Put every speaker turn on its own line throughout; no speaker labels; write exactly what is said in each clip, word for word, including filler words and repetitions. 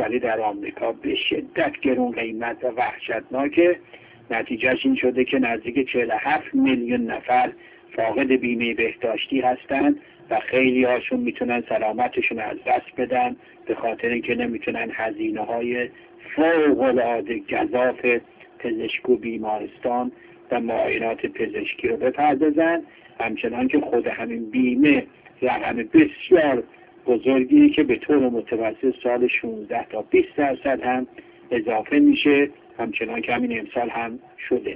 ولی در آمریکا به شدت گرون قیمت و وحشتناکه. نتیجهش این شده که نزدیک چهل و هفت میلیون نفر فاقد بیمه بهداشتی هستند و خیلی هاشون میتونن سلامتشون از دست بدن به خاطر اینکه نمیتونن هزینه های فوق العاده گزاف پزشک و بیمارستان و معاینات پزشکی رو بپردازن. همچنان که خود همین بیمه رقم بسیار بزرگیه که به طور متوسط سال شانزده تا بیست درصد هم اضافه میشه، همچنان که همین امسال هم شده.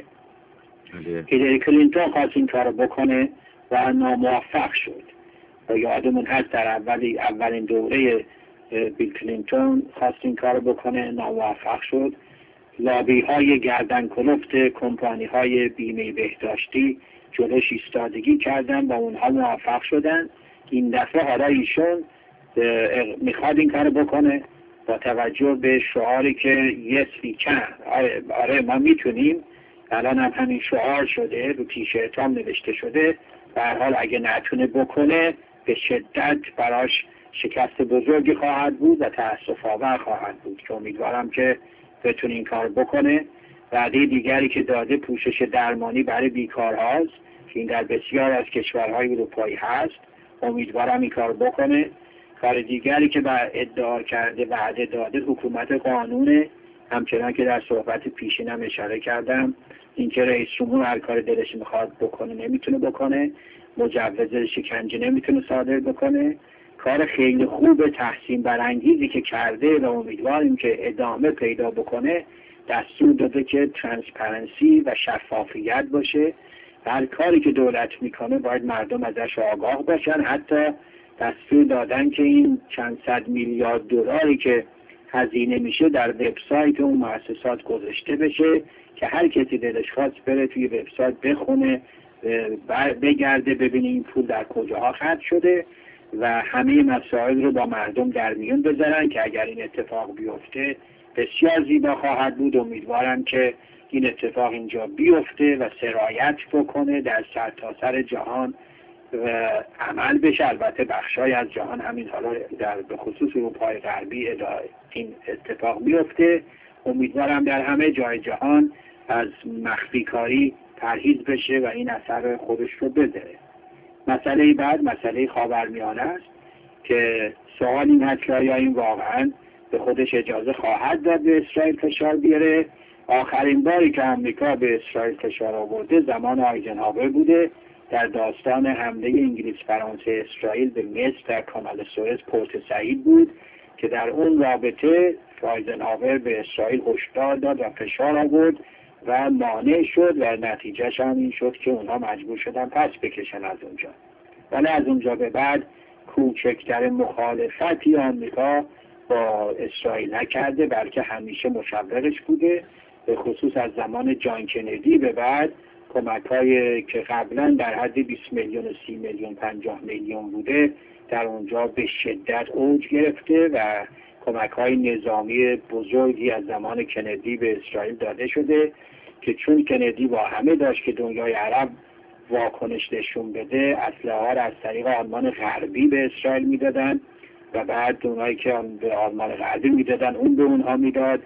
هیلاری کلینتون خواست این کار بکنه و ناموفق شد. و یادمون هست در اولی اولین دوره بیل کلینتون خواست این کار بکنه، ناموفق شد. لابی های گردن کلفت کمپانی های بیمه بهداشتی جلوش ایستادگی کردن و اونها موفق شدن. این دفعه حالا ایشون میخواد این کار بکنه با توجه به شعاری که yes we can، آره ما میتونیم. الان هم همین شعار شده، رو تیشرت هم نوشته شده. به هر حال اگه نتونه بکنه به شدت براش شکست بزرگی خواهد بود و تأسف آور خواهد بود که امیدوارم که بتونه این کار بکنه. وعده دیگری که داده پوشش درمانی برای بیکارهاست که این در بسیار از کشورهای اروپایی هست، امیدوارم این کار بکنه. کار دیگری که با ادعا کرده وعده داده حکومت قانونه، همچنان که در صحبت پیشینم اشاره کردم، اینکه رئیس جمهور هر کار دلش میخواد بکنه نمیتونه بکنه، مجوز شکنجه نمیتونه صادر بکنه. کار خیلی خوب تحسین برانگیزی که کرده و امیدواریم که ادامه پیدا بکنه، دستور داده که ترانسپرنسی و شفافیت باشه. هر کاری که دولت میکنه باید مردم ازش آگاه باشن. حتی دستور دادن که این چند صد میلیارد دلاری که هزینه میشه در وبسایت اون مؤسسات گذاشته بشه که هر کسی دلش خواست بره توی وبسایت بخونه، بگرده ببینه این پول در کجاها خرج شده و همه مسائل رو با مردم در میون بذارن که اگر این اتفاق بیفته بسیار زیبا خواهد بود. امیدوارم که این اتفاق اینجا بیفته و سرایت بکنه در سرتاسر جهان و عمل بشه. البته بخشای از جهان همین حالا در به خصوص اروپای غربی این اتفاق بیفته. امیدوارم در همه جای جهان از مخفی کاری پرهیز بشه و این اثر خودش رو بذاره. مسئله بعد مسئله خاورمیانه است که سوال این هست که آیا این واقعا به خودش اجازه خواهد داد به اسرائیل فشار بیاره. آخرین باری که آمریکا به اسرائیل فشار آورده زمان آیزنهاور بوده در داستان حمله انگلیس فرانسه اسرائیل به مصر در کانال سوئز پورت سعید بود که در اون رابطه آیزنهاور به اسرائیل هشدار داد و فشار آورد و مانع شد و نتیجهش هم این شد که اونها مجبور شدن پس بکشن از اونجا. ولی از اونجا به بعد کوچکتر مخالفتی آمریکا با اسرائیل نکرده، بلکه همیشه مشوقش بوده. به خصوص از زمان جان کندی به بعد کمک‌هایی که قبلا در حد بیست میلیون و سی میلیون پنجاه میلیون بوده در اونجا به شدت اوج گرفته و کمک‌های نظامی بزرگی از زمان کندی به اسرائیل داده شده که چون کندی با همه داشت که دنیای عرب واکنش نشون بده، اسلحه‌ها را از طریق آلمان غربی به اسرائیل میدادن و بعد اونایی که به آلمان غربی میدادن اون به اونها میداد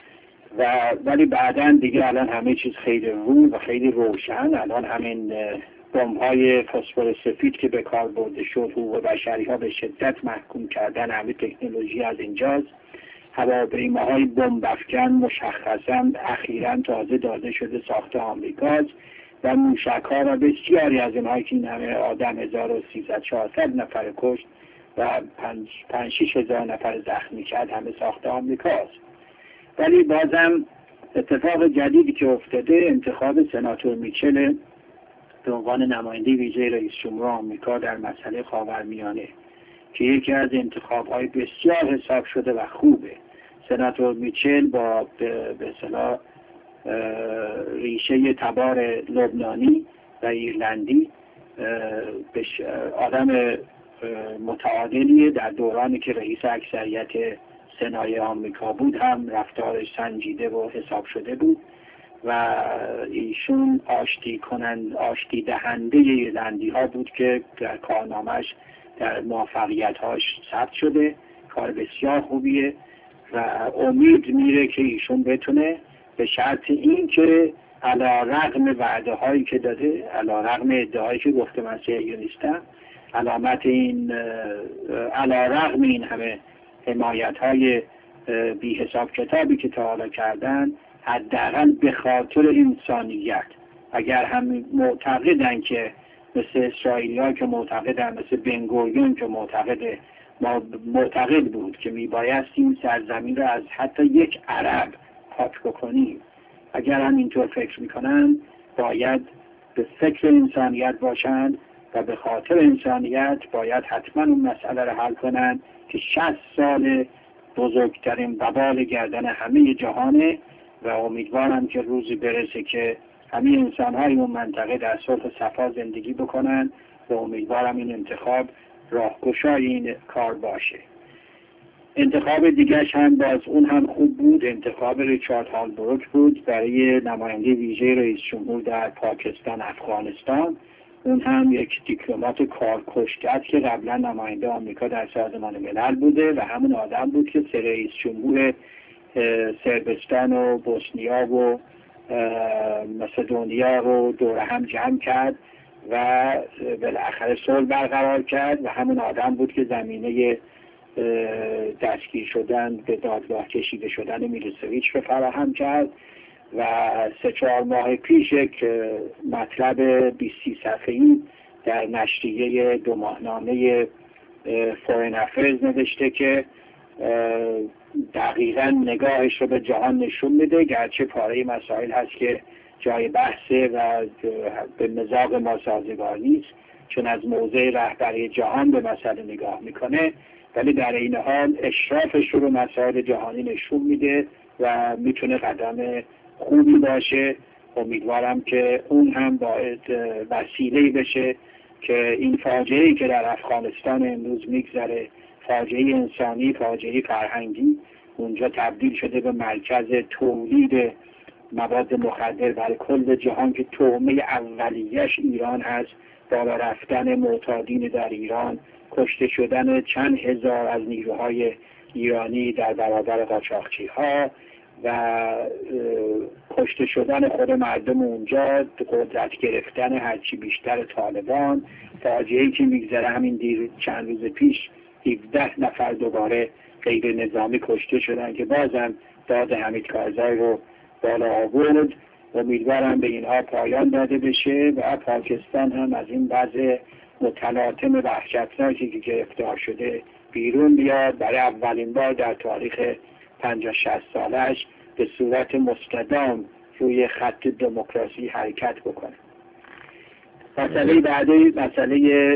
و ولی بعداً دیگه الان همه چیز خیلی رو و خیلی روشن. الان همین بمب‌های فسفر سفید که به کار برده شد، حقوق بشری ها به شدت محکوم کردن، همه تکنولوژی از اینجاست. هواپیماهای بمب افکن مشخصاً اخیراً تازه داده شده ساخت آمریکاست و موشک‌ها و بسیاری از اینهایی که این همه آدم هزار و سیصد چهارصد نفر کشت و پنج شش هزار نفر زخمی کرد همه ساخت آمریکاست. ولی بازم اتفاق جدیدی که افتاده انتخاب سناتور میچل به عنوان نماینده ویژه رئیس جمهور آمریکا در مسئله خاورمیانه که یکی از انتخاب‌های بسیار حساب شده و خوبه. سناتور میچل با به اصطلاح ریشه تبار لبنانی و ایرلندی آدم متعادلیه. در دورانی که رئیس اکثریت سنای آمریکا بود هم رفتارش سنجیده و حساب شده بود و ایشون آشتی کنند آشتی دهنده ایرلندی ها بود که در کارنامه‌اش در موفقیت هاش ثبت شده. کار بسیار خوبیه. و امید میره که ایشون بتونه به شرط این که علی رغم وعده هایی که داده، علی رغم ادعایی که گفته من صهیونیستم، علامت این علی رغم این همه حمایت های بی حساب کتابی که تا حالا کردن، حداقل به خاطر انسانیت، اگر هم معتقدن که مثل اسرائیلی ها که معتقدن، مثل بنگوریون که معتقد معتقد بود که میبایست این سرزمین رو از حتی یک عرب پاک بکنیم، اگر هم اینطور فکر میکنن باید به فکر انسانیت باشند و به خاطر انسانیت باید حتما اون مسئله رو حل کنن که شصت سال بزرگترین وبال گردن همه جهانه و امیدوارم که روزی برسه که همه انسان‌های اون منطقه در صلح و صفا زندگی بکنن و امیدوارم این انتخاب راهگشای این کار باشه. انتخاب دیگرش هم باز اون هم خوب بود، انتخاب ریچارد هالبروک بود برای نماینده ویژه رئیس جمهور در پاکستان افغانستان. اون هم یک دیپلمات کارکشته است که قبلا نماینده آمریکا در سازمان ملل بوده و همون آدم بود که سه رئیس جمهور سربستان و بوسنیا و مسدونیا رو دور هم جمع کرد و بالاخره صلح برقرار کرد و همون آدم بود که زمینه دستگیر شدن به دادگاه کشیده شدن میلوسویچ رو فراهم کرد و سه چهار ماه پیش یک مطلب بیست صفحه‌ای در نشریه دو ماهنامه فورین افیرز نوشته که دقیقاً نگاهش رو به جهان نشون میده، گرچه پاره مسائل هست که جای بحثه و به مذاق ما سازگار نیست چون از موضع رهبری جهان به مسئله نگاه میکنه، ولی در این حال اشرافش رو به مسائل جهانی نشون میده و میتونه قدم خوبی باشه. امیدوارم که اون هم باید وسیله‌ای بشه که این فاجعه‌ای که در افغانستان امروز میگذره، فاجعه انسانی، فاجعه فرهنگی، اونجا تبدیل شده به مرکز تولید مواد مخدر برای کل جهان که طعمه اولیه‌اش ایران هست، بالا رفتن معتادین در ایران، کشته شدن چند هزار از نیروهای ایرانی در برابر قاچاقچی‌ها و کشته شدن خود مردم اونجا، قدرت گرفتن هرچی بیشتر طالبان، فاجعه‌ای که میگذره همین دیر چند روز پیش هفده نفر دوباره غیر نظامی کشته شدن که بازم داد حمید کارزای رو بالا آورد. امیدوارم به اینها پایان داده بشه و پاکستان هم از این وضع متلاطم وحشتناکی که گرفتار شده بیرون بیاد، برای اولین بار در تاریخ پنجاه شصت سالش به صورت مستدام روی خط دموکراسی حرکت بکنه. مسئله بعدی مسئله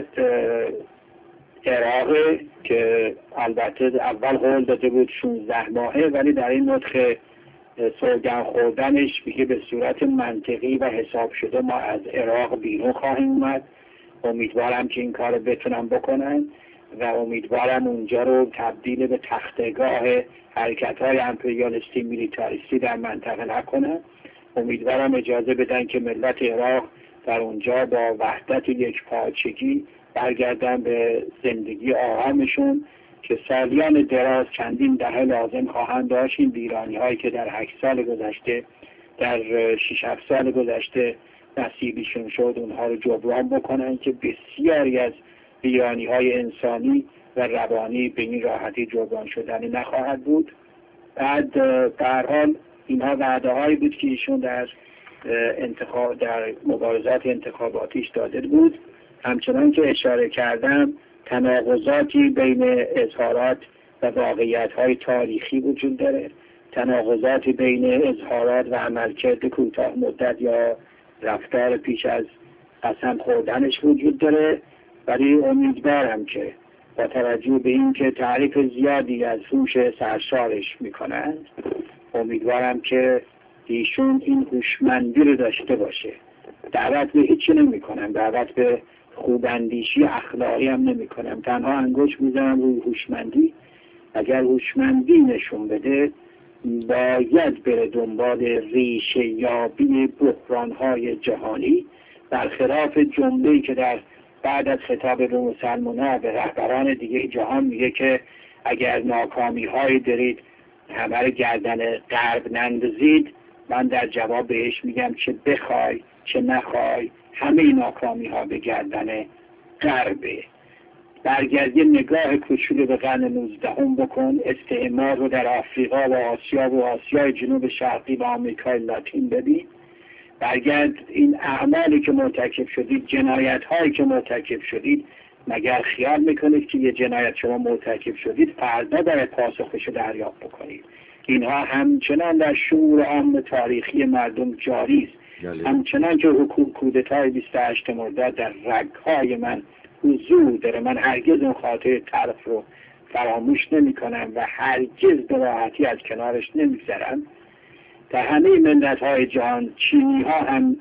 عراق که البته اول قول داده بود شانزده ماهه، ولی در این نطق سوگن خوردنش میگه به صورت منطقی و حساب شده ما از عراق بیرون خواهیم اومد. امیدوارم که این کار رو بتونم بکنن و امیدوارم اونجا رو تبدیل به تختگاه حرکت‌های امپریالیستی میلیتاریستی در منطقه نکنن. امیدوارم اجازه بدن که ملت عراق در اونجا با وحدت یک پارچگی برگردن به زندگی آرامشون که سالیان دراز چندین دهه لازم خواهند داشت این ویرانی هایی که در هشت سال گذشته در شش هفت سال گذشته نصیبشون شد اونها رو جبران بکنن که بسیاری از ویرانی های انسانی و روانی به این راحتی جبران شدنی نخواهد بود. بعد در حال اینها وعده هایی بود که ایشون در انتخاب در مبارزات انتخاباتیش داده بود. همچنان که اشاره کردم تناقضاتی بین اظهارات و واقعیت های تاریخی وجود داره، تناقضاتی بین اظهارات و عملکرد کوتاه مدت یا رفتار پیش از قسم خوردنش وجود داره، ولی امیدوارم که با توجه به این که تعریف زیادی از هوش سرشارش میکنند، امیدوارم که ایشون این هوشمندی رو داشته باشه. دعوت به هیچی نمی کنم، دعوت به خوباندیشی اخلاقی هم نمی کنم، تنها انگشت میزنم روی هوشمندی. اگر هوشمندی نشون بده باید بره دنبال ریشه یابی بحران‌های جهانی، برخلاف جمله‌ای که در بعد از خطاب به مسلمان‌ها به رهبران دیگه جهان میگه که اگر ناکامی‌هایی دارید همه رو گردن غرب نندازید، من در جواب بهش میگم چه بخوای چه نخوای همه ناکامی ها به گردن غربه. برگردی نگاه کوچولو به قرن نوزدهم بکن، استعمار رو در آفریقا و آسیا و آسیای جنوب شرقی و آمریکای لاتین ببین. برگرد این اعمالی که مرتکب شدید، جنایت هایی که مرتکب شدید، مگر خیال میکنید که یه جنایت شما مرتکب شدید فردا باید پاسخش دریافت بکنید؟ اینها همچنان در شعور عام تاریخی مردم جاری است. همچنان که حکومت کودتای بیست و هشتم مرداد در رگهای من حضور داره، من هرگز اون خاطره طرف رو فراموش نمی کنم و هرگز به راحتی از کنارش نمیگذرم. در همه ملت های جهان چینی ها هم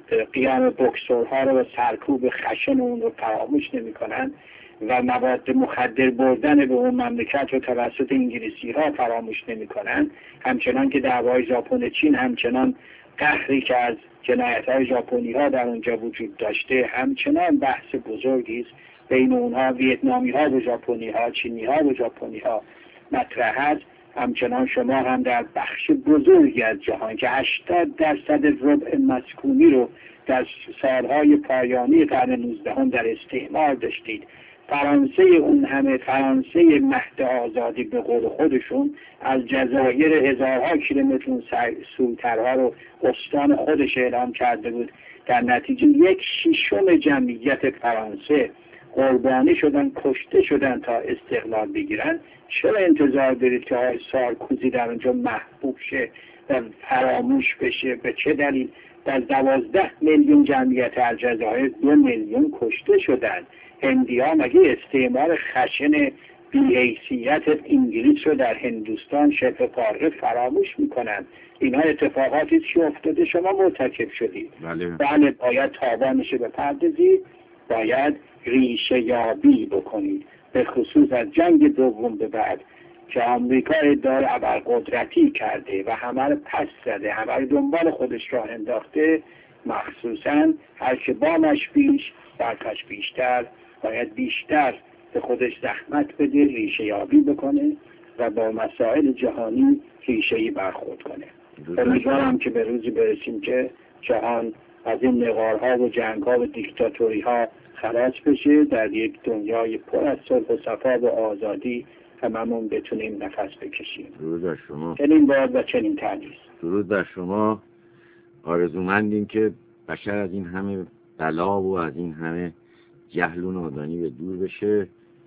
قیام بوکسورها رو و سرکوب خشن اون رو فراموش نمی کنن و مواد مخدر بردن به اون مملکت رو توسط انگلیسی ها فراموش نمی کنن. همچنان که دعوای ژاپن چین، همچنان قهری که از جنایت های ژاپنی ها در اونجا وجود داشته، همچنان بحث بزرگی است بین اونها، ویتنامی ها و ژاپنی ها، چینی ها و ژاپنی ها مطرح است. همچنان شما هم در بخش بزرگی از جهان که هشتاد درصد ربع مسکونی رو در سالهای پایانی قرن نوزدهم در استعمار داشتید. فرانسه اون همه، فرانسه مهد آزادی به قول خودشون، از جزایر هزارها کیلومتر سوترها رو استان خودش اعلام کرده بود. در نتیجه یک ششم جمعیت فرانسه قربانی شدن، کشته شدن تا استقلال بگیرن. چرا انتظار دارید که آقای سارکوزی در اونجا محبوب شه و فراموش بشه؟ به چه دلیل؟ در دوازده میلیون جمعیت الجزایر دو میلیون کشته شدن. هندی‌ها مگه استعمار خشن بی‌حیثیت انگلیس رو در هندوستان شبه قاره فراموش میکنن؟ اینا اتفاقاتی که افتاده شما مرتکب شدید.
بله.
بله، باید تاوانش بپردازید، باید ریشه یابی بکنید، به خصوص از جنگ دوم به بعد که آمریکا ادعای ابرقدرتی کرده و همه رو پس زده، همه رو دنبال خودش راه انداخته. مخصوصا هر که بامش بیش برکش بیشتر، باید بیشتر به خودش زحمت بده، ریشه یابی بکنه و با مسائل جهانی ریشه‌ای برخورد کنه. امیدوارم که به روزی برسیم که جهان از این نقارها و جنگها و دیکتاتوری‌ها خلاص بشه، در یک دنیای پر از صلح و صفا و آزادی هممون بتونیم نفس بکشیم.
درود بر شما.
چنین باد و چنین تنیس.
درود بر شما. آرزومندیم که بشر از این همه بلا و از این همه جهل و نادانی به دور بشه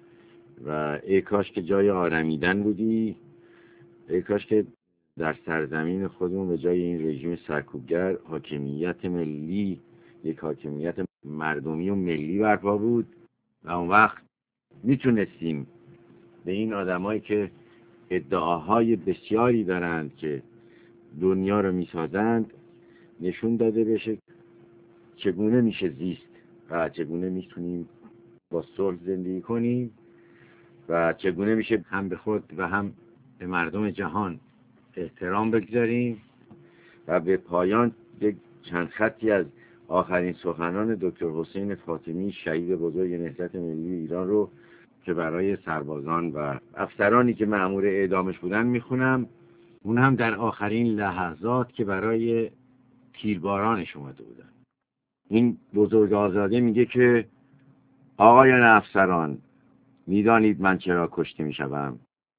و ای کاش که جای آرمیدن بودی، ای کاش که در سرزمین خودمون به جای این رژیم سرکوبگر حاکمیت ملی، یک حاکمیت مردمی و ملی برپا بود و اون وقت میتونستیم به این آدمایی که ادعاهای بسیاری دارند که دنیا رو میسازند نشون داده بشه چگونه میشه زیست و چگونه میتونیم با صلح زندگی کنیم و چگونه میشه هم به خود و هم به مردم جهان احترام بگذاریم. و به پایان یک چند خطی از آخرین سخنان دکتر حسین فاطمی، شهید بزرگ نهضت ملی ایران رو که برای سربازان و افسرانی که مأمور اعدامش بودن میخونم. اون هم در آخرین لحظات که برای تیربارانش اومده بودن. این بزرگ آزاده میگه که آقایان افسران، میدانید من چرا کشته میشوم؟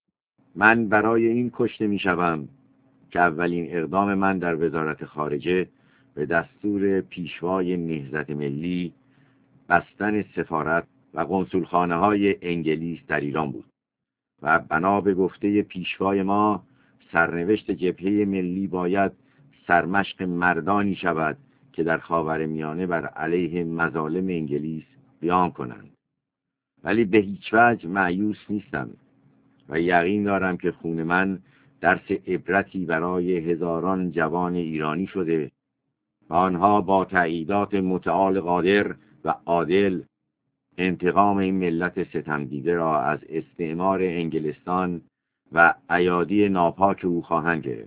من برای این کشته میشوم که اولین اقدام من در وزارت خارجه به دستور پیشوای نهضت ملی بستن سفارت و قنصولخانه های انگلیس در ایران بود و بنا به گفته پیشوای ما سرنوشت جبهه ملی باید سرمشق مردانی شود که در خاورمیانه بر علیه مظالم انگلیس قیام کنند. ولی به هیچ وجه مایوس نیستم و یقین دارم که خون من درس عبرتی برای هزاران جوان ایرانی شده و آنها با تأییدات متعال قادر و عادل انتقام این ملت ستمدیده را از استعمار انگلستان و ایادی ناپاک او خواهند گرفت.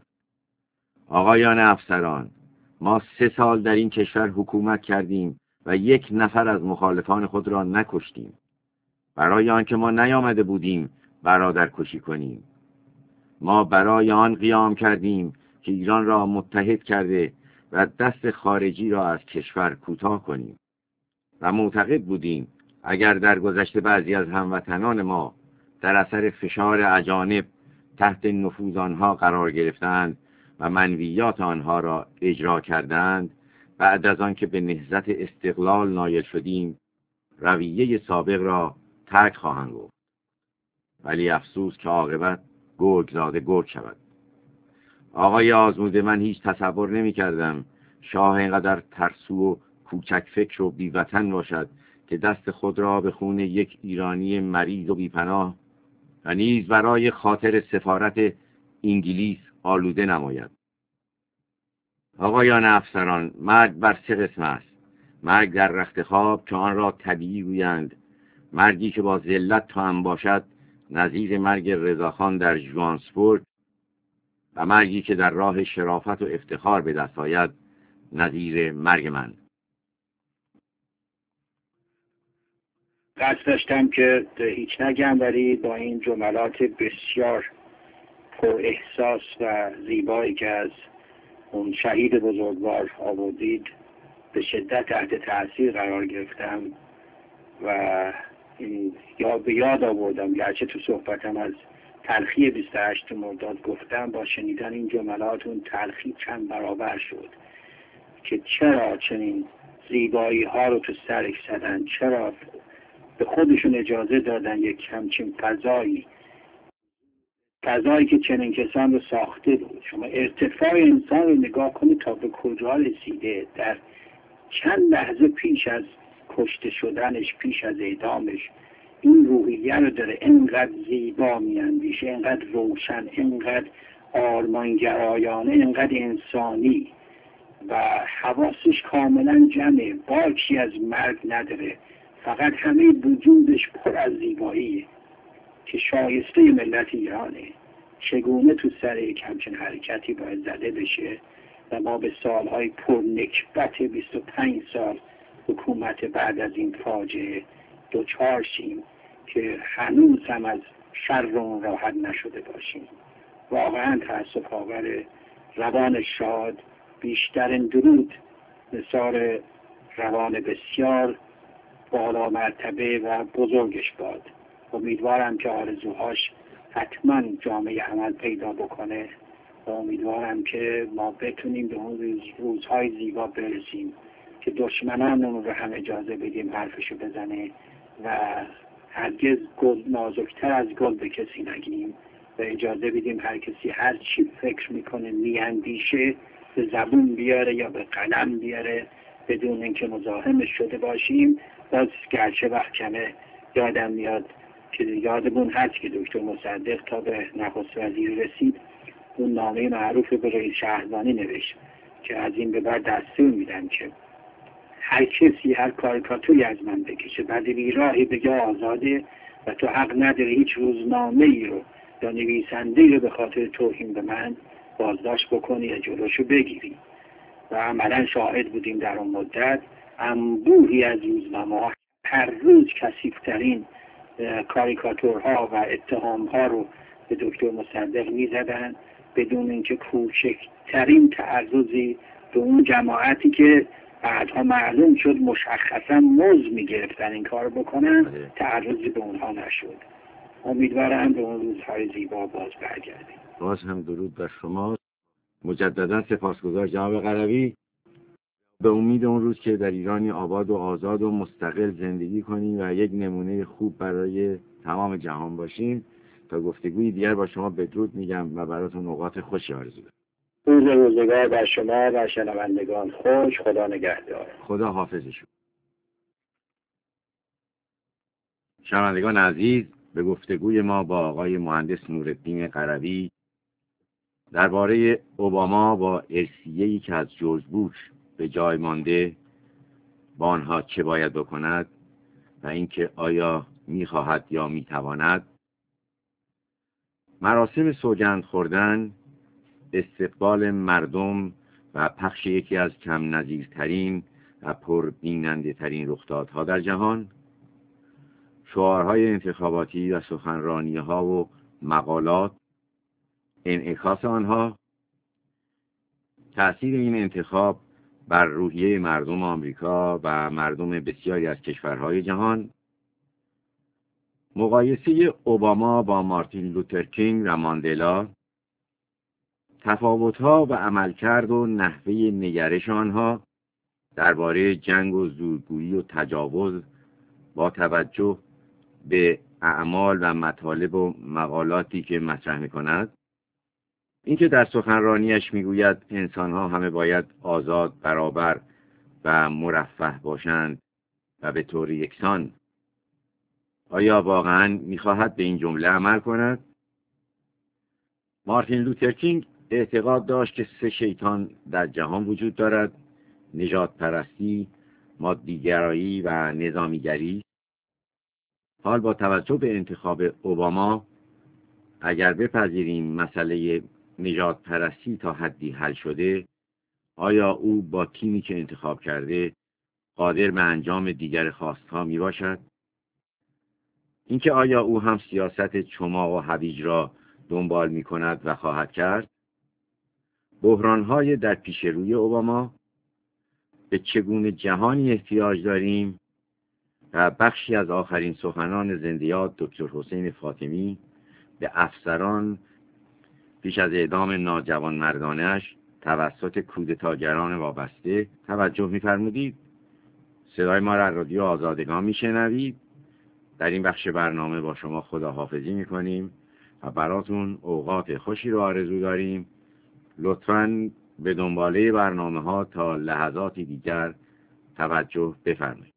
آقایان افسران، ما سه سال در این کشور حکومت کردیم و یک نفر از مخالفان خود را نکشتیم، برای آنکه ما نیامده بودیم برادر کشی کنیم. ما برای آن قیام کردیم که ایران را متحد کرده و دست خارجی را از کشور کوتاه کنیم و معتقد بودیم اگر در گذشته بعضی از هموطنان ما در اثر فشار اجانب تحت نفوذ آنها قرار گرفتند و منویات آنها را اجرا کردند، بعد از آن که به نهضت استقلال نایل شدیم رویه سابق را ترک خواهند گفت. ولی افسوس که عاقبت گرگ زاده گرگ شود. آقای آزموده، من هیچ تصور نمی کردم شاه اینقدر ترسو و کوچک فکر و بیوطن باشد که دست خود را به خون یک ایرانی مریض و بیپناه و نیز برای خاطر سفارت انگلیس آلوده نماید. آقایان افسران، مرگ بر سه قسم است: مرگ در رخت خواب که آن را طبیعی گویند، مرگی که با ذلت توأم باشد نظیر مرگ رضاخان در ژوانسبورگ، و مرگی که در راه شرافت و افتخار به دست آید نظیر مرگ من.
قصد داشتم که هیچ نگم، ولی با این جملات بسیار پر احساس و زیبایی که از اون شهید بزرگوار آوردید به شدت تحت تاثیر قرار گرفتم و این یاد به یاد آوردم، گرچه تو صحبتم از تلخی بیست و هشتم مرداد گفتم، با شنیدن این جملات اون تلخی چند برابر شد که چرا چنین زیبایی ها رو تو سرش زدن، چرا به خودشون اجازه دادن یک همچین فضایی فضایی که چنین کسان رو ساخته بود. شما ارتفاع انسان رو نگاه کنید تا به کجا رسیده. در چند لحظه پیش از کشته شدنش، پیش از اعدامش، این روحیه رو داره، اینقدر زیبا میاندیشه، اینقدر روشن، اینقدر آرمانگرایانه، اینقدر انسانی و حواسش کاملا جمعه، باکی از مرگ نداره، فقط همه وجودش پر از زیباییه که شایسته ملت ایرانه. چگونه تو سر یک همچین حرکتی باید زده بشه و ما به سالهای پر نکبت بیست و پنج سال حکومت بعد از این فاجعه دوچار شیم که هنوز هم از شر اون راحت نشده باشیم. واقعا تأسف آور. روان شاد، بیشترین درود نثار روان بسیار بالا مرتبه و بزرگش باد. امیدوارم که آرزوهاش حتما جامعه عمل پیدا بکنه و امیدوارم که ما بتونیم به اون روز روزهای زیبا برسیم که دشمنانمون رو هم اجازه بدیم حرفشو بزنه و هرگز گل نازکتر از گل به کسی نگیم و اجازه بدیم هر کسی هر چی فکر میکنه، میاندیشه، به زبون بیاره یا به قلم بیاره بدون اینکه مزاحمش شده باشیم. باز گرچه وقت کمه یادم میاد که یادمون هست که دکتر مصدق تا به نخست وزیر رسید اون نامه معروف به رئیس شهربانی نوشت که از این به بعد دستور میدم که هر کسی هر کاریکاتوری از من بکشه بعد بیراهی بگه آزاده و تو حق نداری هیچ روزنامه ای رو یا نویسنده ای رو به خاطر توهین به من بازداشت بکنی یا جلوشو بگیری. و عملا شاهد بودیم در اون مدت انبوهی از روزنامه‌ها هر روز کثیف‌ترین کاریکاتورها و اتهامها رو به دکتر مصدق می‌زدن بدون اینکه کوچکترین تعرضی به اون جماعتی که بعدها معلوم شد مشخصا مزد می‌گرفتن این کار بکنن تعرضی به اونها نشد. امیدوارم به اون روزهای زیبا باز برگردیم.
باز هم درود بر شما. مجددا سپاسگزار جناب قروی. به امید اون روز که در ایرانی آباد و آزاد و مستقل زندگی کنیم و یک نمونه خوب برای تمام جهان باشیم. تا گفتگوی دیگر با شما بدرود میگم و براتون اوقات خوشی آرزو دارم.
روز روزگار بر شما و شنوندگان خوش. خدا نگهدار.
خدا حافظشون. شنوندگان عزیز، به گفتگوی ما با آقای مهندس نورالدین قروی درباره اوباما با ارسیه‌ای که از جورج بوش به جای مانده با آنها چه باید بکند و اینکه آیا می‌خواهد یا می‌تواند، مراسم سوگند خوردن، استقبال مردم و پخش یکی از کم نظیرترین و پر بیننده ترین رخدادها در جهان، شعارهای انتخاباتی و سخنرانی‌ها و مقالات، انعکاس آنها، تأثیر این انتخاب بر روحیه مردم آمریکا و مردم بسیاری از کشورهای جهان، مقایسه اوباما با مارتین لوتر کینگ و ماندلا، تفاوت‌ها و عملکرد و نحوه نگرش آنها درباره جنگ و زورگویی و تجاوز با توجه به اعمال و مطالب و مقالاتی که مطرح می‌کند، اینکه در سخنرانیش میگوید انسان‌ها همه باید آزاد، برابر و مرفه باشند و به طور یکسان، آیا واقعاً می‌خواهد به این جمله عمل کند؟ مارتین لوتر کینگ اعتقاد داشت که سه شیطان در جهان وجود دارد: نژاد پرستی، مادیگرایی و نظامیگری. حال با توجه به انتخاب اوباما، اگر بپذیریم مسئله نژاد پرستی تا حدی حل شده، آیا او با تیمی که انتخاب کرده قادر به انجام دیگر خواستها می باشد؟ اینکه آیا او هم سیاست چماق و هویج را دنبال می کند و خواهد کرد؟ بحران‌های در پیش روی اوباما، به چگونه جهانی احتیاج داریم و بخشی از آخرین سخنان زنده‌یاد دکتر حسین فاطمی به افسران پیش از اعدام ناجوانمردانه‌اش توسط کودتاگران وابسته توجه می‌فرمودید. صدای ما را از رادیو آزادگان می‌شنوید. در این بخش برنامه با شما خداحافظی می‌کنیم و براتون اوقات خوشی رو آرزو داریم. لطفاً به دنباله برنامه‌ها تا لحظاتی دیگر توجه بفرمایید.